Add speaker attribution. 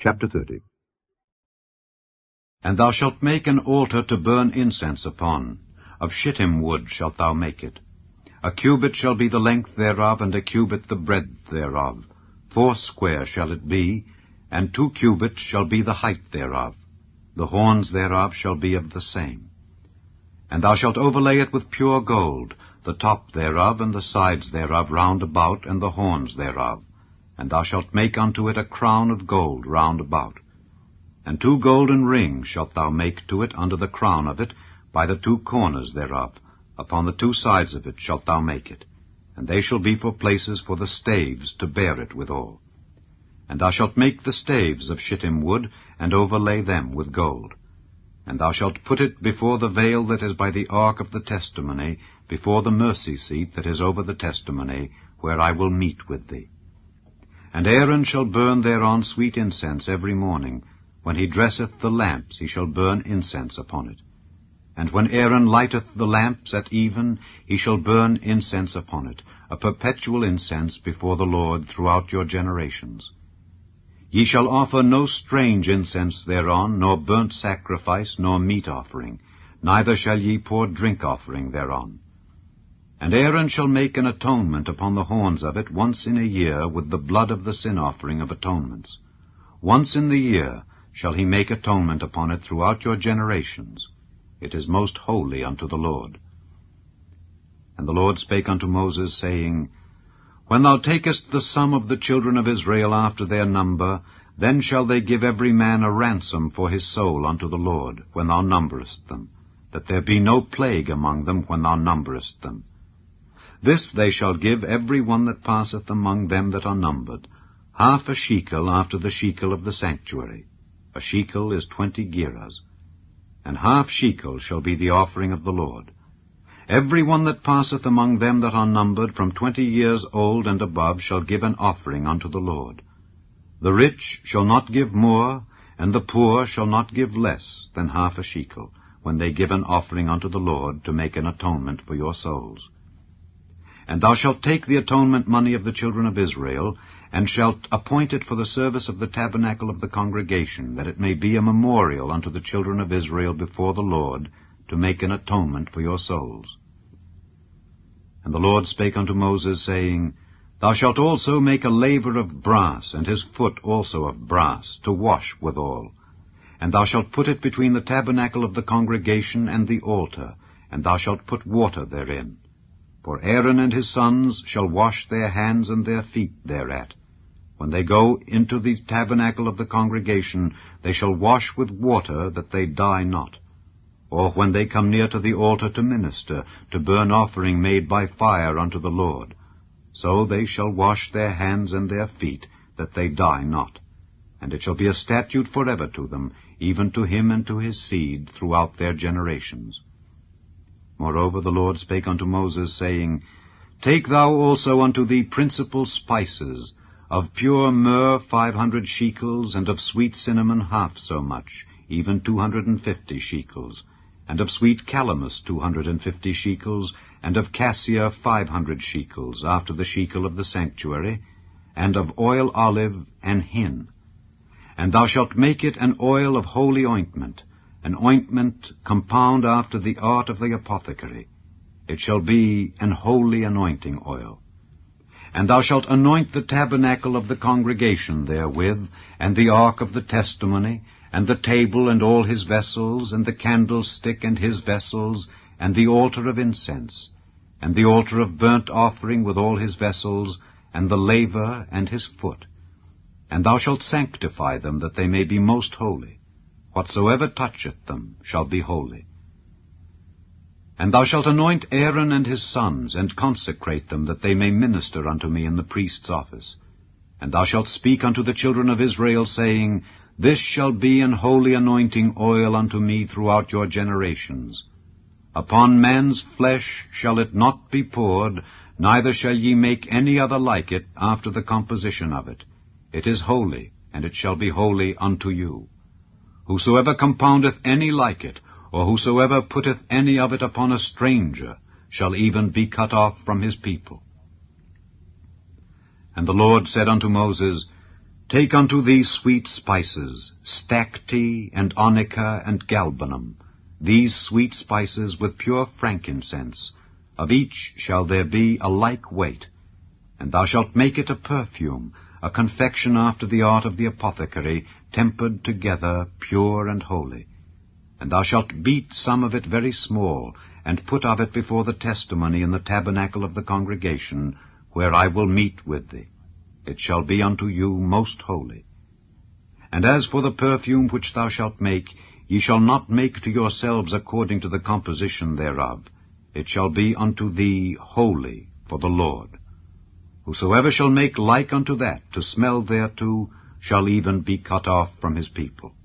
Speaker 1: Chapter 30.
Speaker 2: And thou shalt make an altar to burn incense upon. Of shittim wood shalt thou make it. A cubit shall be the length thereof, and a cubit the breadth thereof. 40 shall it be, and 2 cubits shall be the height thereof. The horns thereof shall be of the same. And thou shalt overlay it with pure gold, the top thereof, and the sides thereof round about, and the horns thereof. And thou shalt make unto it a crown of gold round about. And 2 golden rings shalt thou make to it under the crown of it, by the 2 corners thereof. Upon the 2 sides of it shalt thou make it. And they shall be for places for the staves to bear it withal. And thou shalt make the staves of shittim wood, and overlay them with gold. And thou shalt put it before the veil that is by the ark of the testimony, before the mercy seat that is over the testimony, where I will meet with thee. And Aaron shall burn thereon sweet incense every morning. When he dresseth the lamps, he shall burn incense upon it. And when Aaron lighteth the lamps at even, he shall burn incense upon it, a perpetual incense before the Lord throughout your generations. Ye shall offer no strange incense thereon, nor burnt sacrifice, nor meat offering, neither shall ye pour drink offering thereon. And Aaron shall make an atonement upon the horns of it once in a year with the blood of the sin offering of atonements. Once in the year shall he make atonement upon it throughout your generations. It is most holy unto the Lord. And the Lord spake unto Moses, saying, When thou takest the sum of the children of Israel after their number, then shall they give every man a ransom for his soul unto the Lord, when thou numberest them, that there be no plague among them when thou numberest them. This they shall give every one that passeth among them that are numbered, 1/2 shekel after the shekel of the sanctuary. A shekel is 20 gerahs. And 1/2 shekel shall be the offering of the Lord. Every one that passeth among them that are numbered from 20 years old and above shall give an offering unto the Lord. The rich shall not give more, and the poor shall not give less than 1/2 shekel, when they give an offering unto the Lord to make an atonement for your souls. And thou shalt take the atonement money of the children of Israel, and shalt appoint it for the service of the tabernacle of the congregation, that it may be a memorial unto the children of Israel before the Lord, to make an atonement for your souls. And the Lord spake unto Moses, saying, Thou shalt also make a laver of brass, and his foot also of brass, to wash withal. And thou shalt put it between the tabernacle of the congregation and the altar, and thou shalt put water therein. For Aaron and his sons shall wash their hands and their feet thereat. When they go into the tabernacle of the congregation, they shall wash with water, that they die not. Or when they come near to the altar to minister, to burn offering made by fire unto the Lord, so they shall wash their hands and their feet, that they die not. And it shall be a statute forever to them, even to him and to his seed throughout their generations. Moreover the Lord spake unto Moses, saying, Take thou also unto thee principal spices, of pure myrrh 500 shekels, and of sweet cinnamon 1/2 so much, even 250 shekels, and of sweet calamus 250 shekels, and of cassia 500 shekels, after the shekel of the sanctuary, and of oil olive and hin. And thou shalt make it an oil of holy ointment, an ointment compound after the art of the apothecary. It shall be an holy anointing oil. And thou shalt anoint the tabernacle of the congregation therewith, and the ark of the testimony, and the table and all his vessels, and the candlestick and his vessels, and the altar of incense, and the altar of burnt offering with all his vessels, and the laver and his foot. And thou shalt sanctify them, that they may be most holy. Whatsoever toucheth them shall be holy. And thou shalt anoint Aaron and his sons, and consecrate them, that they may minister unto me in the priest's office. And thou shalt speak unto the children of Israel, saying, This shall be an holy anointing oil unto me throughout your generations. Upon man's flesh shall it not be poured, neither shall ye make any other like it after the composition of it. It is holy, and it shall be holy unto you. Whosoever compoundeth any like it, or whosoever putteth any of it upon a stranger, shall even be cut off from his people. And the Lord said unto Moses, Take unto thee sweet spices, stacte, and onycha, and galbanum, these sweet spices with pure frankincense. Of each shall there be a like weight. And thou shalt make it a perfume, a confection after the art of the apothecary, tempered together, pure and holy. And thou shalt beat some of it very small, and put of it before the testimony in the tabernacle of the congregation, where I will meet with thee. It shall be unto you most holy. And as for the perfume which thou shalt make, ye shall not make to yourselves according to the composition thereof. It shall be unto thee holy for the Lord. Whosoever shall make like unto that, to smell thereto, shall even be cut off from his people.